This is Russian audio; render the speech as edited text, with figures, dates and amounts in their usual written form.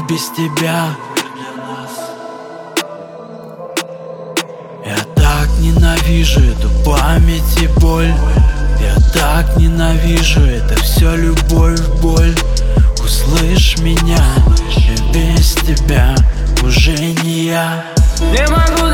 без тебя. Я так ненавижу эту память и боль. Я так ненавижу это все, любовь, боль. Услышь меня, я без тебя уже не я. Не могу